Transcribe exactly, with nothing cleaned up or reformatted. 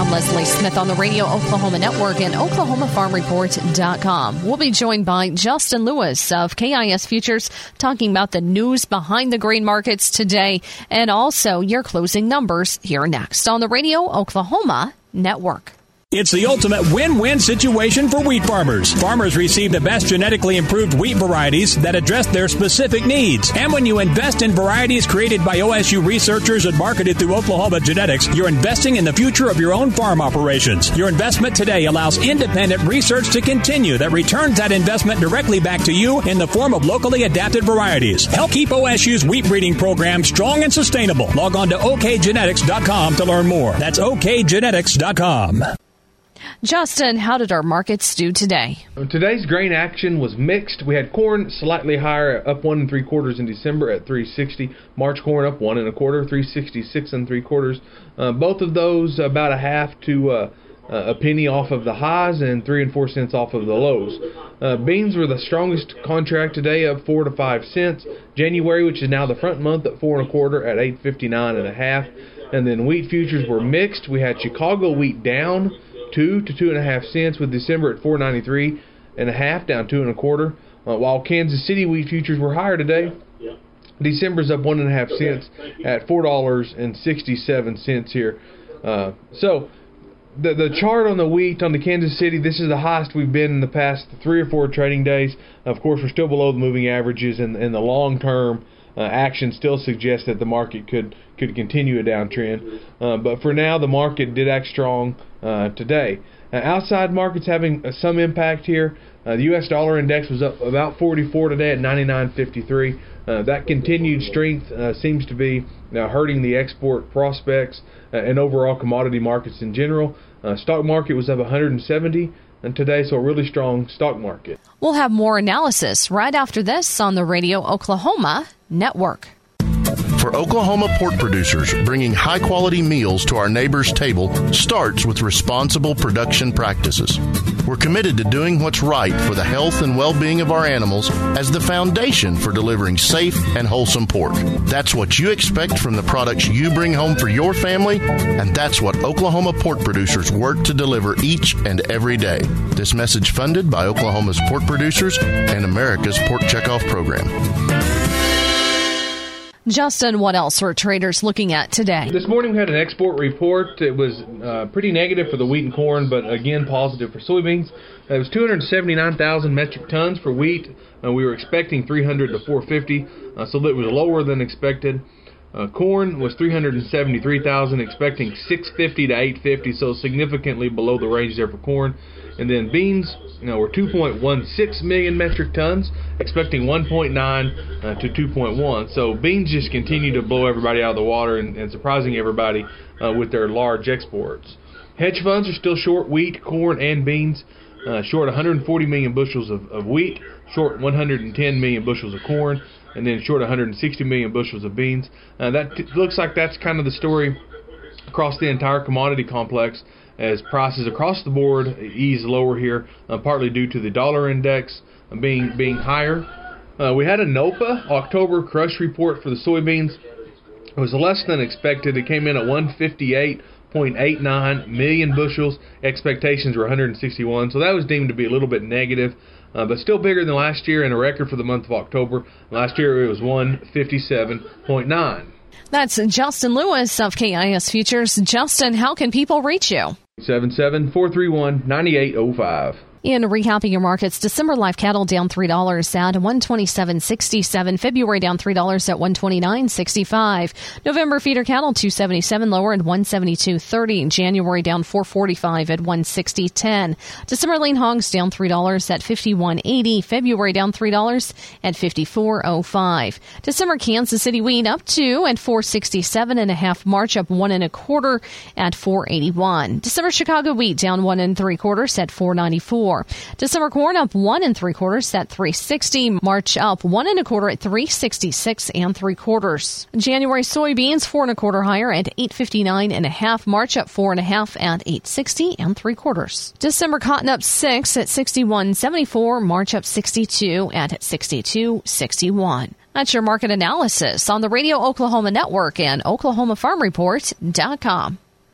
I'm Leslie Smith on the Radio Oklahoma Network and Oklahoma Farm Report dot com. We'll be joined by Justin Lewis of K I S Futures talking about the news behind the grain markets today and also your closing numbers here next on the Radio Oklahoma Network. It's the ultimate win-win situation for wheat farmers. Farmers receive the best genetically improved wheat varieties that address their specific needs. And when you invest in varieties created by O S U researchers and marketed through Oklahoma Genetics, you're investing in the future of your own farm operations. Your investment today allows independent research to continue that returns that investment directly back to you in the form of locally adapted varieties. Help keep O S U's wheat breeding program strong and sustainable. Log on to O K genetics dot com to learn more. That's O K genetics dot com. Justin, how did our markets do today? Today's grain action was mixed. We had corn slightly higher, up one and three quarters in December at three sixty. March corn up one and a quarter, three sixty-six and three quarters. Uh, both of those about a half to uh, a penny off of the highs and three and four cents off of the lows. Uh, beans were the strongest contract today, up four to five cents. January, which is now the front month, at four and a quarter at eight fifty-nine and a half. And then wheat futures were mixed. We had Chicago wheat down two to two and a half cents, with December at four ninety-three and a half, down two and a quarter. Uh, while Kansas City wheat futures were higher today, December's up one and a half cents at four dollars and sixty-seven cents here. Uh, so the the chart on the wheat on the Kansas City, this is the highest we've been in the past three or four trading days. Of course, we're still below the moving averages, and, and the long term Uh, action still suggests that the market could could continue a downtrend. Uh, but for now, the market did act strong uh, today. Uh, outside markets having uh, some impact here. Uh, the U S dollar index was up about forty-four today at ninety-nine fifty-three. Uh, that continued strength uh, seems to be uh, hurting the export prospects uh, and overall commodity markets in general. Uh, stock market was up one hundred seventy. And today, so a really strong stock market. We'll have more analysis right after this on the Radio Oklahoma Network. For Oklahoma pork producers, bringing high-quality meals to our neighbors' table starts with responsible production practices. We're committed to doing what's right for the health and well-being of our animals as the foundation for delivering safe and wholesome pork. That's what you expect from the products you bring home for your family, and that's what Oklahoma pork producers work to deliver each and every day. This message funded by Oklahoma's pork producers and America's Pork Checkoff Program. Justin, what else are traders looking at today? This morning we had an export report. It was uh, pretty negative for the wheat and corn, but again positive for soybeans. It was two hundred seventy-nine thousand metric tons for wheat. Uh, we were expecting three hundred to four fifty, uh, so that was lower than expected. Uh, corn was three hundred seventy-three thousand, expecting six fifty to eight fifty, so significantly below the range there for corn. And then beans, you know, were two point one six million metric tons, expecting one point nine uh, to two point one. So beans just continue to blow everybody out of the water and, and surprising everybody uh, with their large exports. Hedge funds are still short wheat, corn, and beans, uh, short one hundred forty million bushels of, of wheat, short one hundred ten million bushels of corn, and then short one hundred sixty million bushels of beans. Uh, that t- looks like that's kind of the story across the entire commodity complex, as prices across the board ease lower here, uh, partly due to the dollar index being being higher. Uh, we had a NOPA October crush report for the soybeans. It was less than expected. It came in at one hundred fifty-eight point eight nine million bushels. Expectations were one hundred sixty-one, so that was deemed to be a little bit negative, uh, but still bigger than last year and a record for the month of October. Last year it was one hundred fifty-seven point nine. That's Justin Lewis of K I S Futures. Justin, how can people reach you? seven seven, four three one, nine eight zero five. In recapping your markets, December live cattle down three dollars at one twenty-seven sixty-seven. February down three dollars at one twenty-nine sixty-five. November feeder cattle two seventy-seven lower at one seventy-two thirty. January down four forty-five at one sixty ten. December lean hogs down three dollars at fifty-one eighty. February down three dollars at fifty-four oh five. December Kansas City wheat up two at four sixty-seven and a half. March up one and a quarter at four eighty-one. December Chicago wheat down one and three quarters at four ninety-four. December corn up one and three quarters at three sixty. March up one and a quarter at three sixty-six and three quarters. January soybeans four and a quarter higher at eight fifty-nine and a half. March up four and a half at eight sixty and three quarters. December cotton up six at sixty-one seventy-four. March up sixty-two at sixty-two sixty-one. That's your market analysis on the Radio Oklahoma Network and Oklahoma Farm Report dot com.